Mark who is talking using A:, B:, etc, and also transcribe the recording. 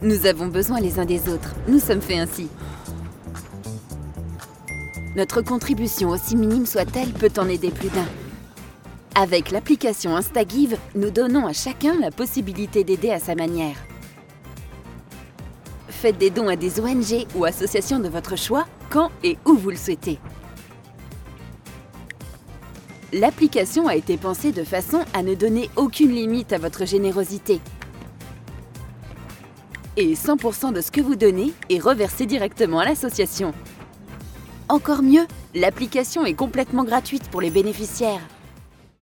A: Nous avons besoin les uns des autres. Nous sommes faits ainsi. Notre contribution, aussi minime soit-elle, peut en aider plus d'un. Avec l'application Instagive, nous donnons à chacun la possibilité d'aider à sa manière. Faites des dons à des ONG ou associations de votre choix, quand et où vous le souhaitez. L'application a été pensée de façon à ne donner aucune limite à votre générosité. Et 100% de ce que vous donnez est reversé directement à l'association. Encore mieux, l'application est complètement gratuite pour les bénéficiaires.